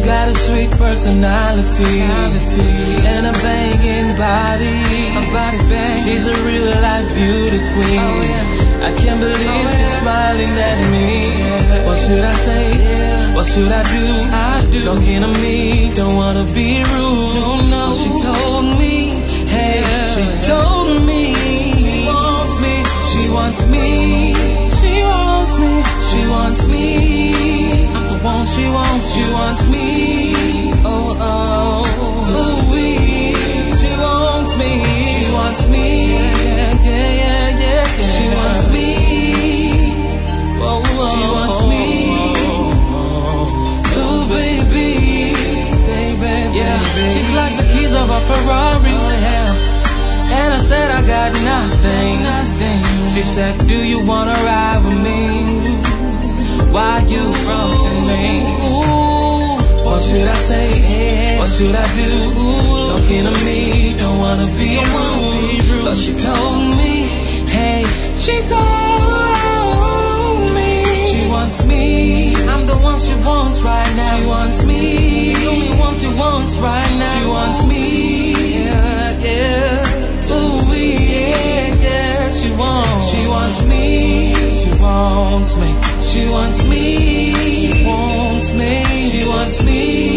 got a sweet personality and a banging body. She's a real life beauty queen. I can't believe she's smiling at me. What should I say? What should I do? Talking to me, don't wanna be rude. No, she told me, hey, she told me she wants me, she wants me, she wants me, she wants me. I'm the one she wants, she wants me. Oh, oh, ooh-wee. She wants me, she wants me. Yeah, yeah, yeah, yeah. She wants me. Oh, oh, she wants me. Ooh, baby, baby, yeah. She likes the keys of a Ferrari. And I said I got nothing. She said, do you wanna ride with me? Why you frontin' me? What should I say? What should I do? Talking to me, don't wanna be rude. But she told me, hey, she told me she wants me. I'm the one she wants right now. She wants me. The only one she wants right now. She wants me. Yeah, yeah. Ooh, yeah, yeah. She wants me. She wants me. She wants me. She wants me. She wants me.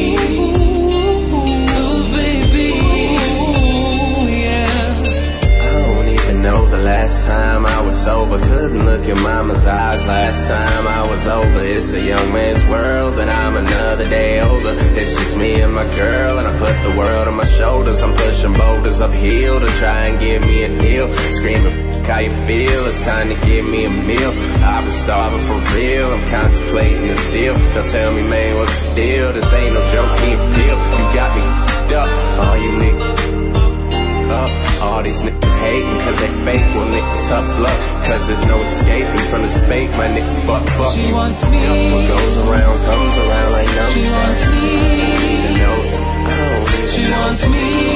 Ooh, baby. Ooh, yeah. I don't even know the last time I was sober. Couldn't look in mama's eyes last time I was over. It's a young man's world and I'm another day older. It's just me and my girl and I put the world on my shoulders. I'm pushing boulders uphill to try and give me a deal. Screaming, how you feel? It's time to give me a meal. I've been starving for real. I'm contemplating this deal. Now tell me, man, what's the deal? This ain't no joke, can't feel. You got me f***ed up. All you niggas all these niggas hating cause they fake. Well, nigga, tough luck cause there's no escaping from this fake. My nigga, fuck. She wants me. What goes around comes around like no. She wants me. I don't even know. She wants me.